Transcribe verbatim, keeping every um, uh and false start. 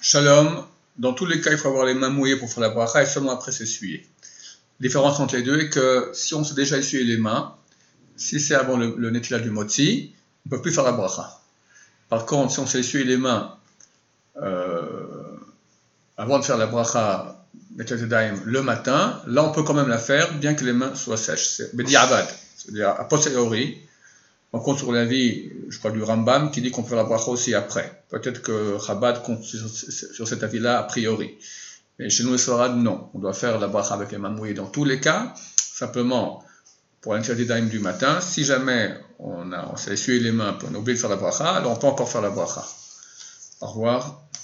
Shalom, dans tous les cas, il faut avoir les mains mouillées pour faire la bracha et seulement après s'essuyer. La différence entre les deux est que si on s'est déjà essuyé les mains, si c'est avant le, le nettilage du motzi, on ne peut plus faire la bracha. Par contre, si on s'est essuyé les mains euh, avant de faire la bracha le matin, là on peut quand même la faire, bien que les mains soient sèches. C'est bediavad, c'est-à-dire a posteriori. On compte sur l'avis, je crois, du Rambam, qui dit qu'on peut faire la bracha aussi après. Peut-être que Chabad compte sur, sur cet avis-là a priori. Mais chez nous, les Sfarad, non. On doit faire la bracha avec les mains mouillées dans tous les cas. Simplement, pour l'interdit d'Aïm du matin, si jamais on, a, on s'est essuyé les mains, puis on a oublié de faire la bracha, alors on peut encore faire la bracha. Au revoir.